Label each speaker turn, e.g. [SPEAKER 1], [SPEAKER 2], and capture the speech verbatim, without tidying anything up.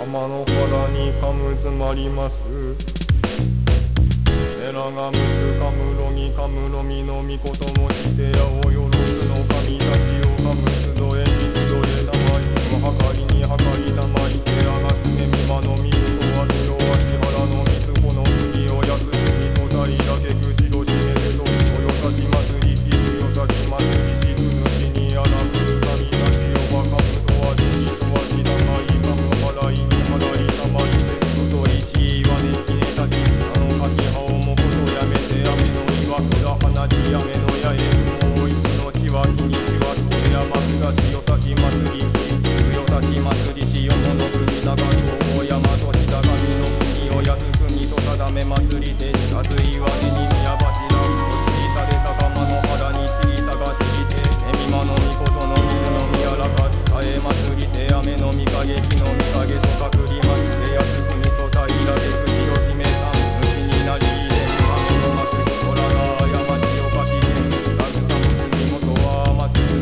[SPEAKER 1] 浜の原にかむつまります。寺がむつかむろぎかむろみのみこともしてやおよろずの神たちをかむつどえにつどえたまいもはかりにはかりたまい寺がすねみまのみずとはつよあしはらのみつこの次をやすすみとたいらけくしろしめてとおよさし祭りきくよさし祭りしくぬしにあらく神たちをはかむとはじにとはしらないかむはらいにはらいたまいせとといちいはねきねたちあのかきはおもことやめて雨の岩倉花地雨の八重雲をいつのちはきにちはこれやますがしよさし祭りよさし祭りしよもの国長と大山と下神の国を靖国と定め祭りで近づいわねに宮柱をちりされた釜の原にちりさがちりてえみまのみことの水の宮らか伝え祭りて雨の御影日の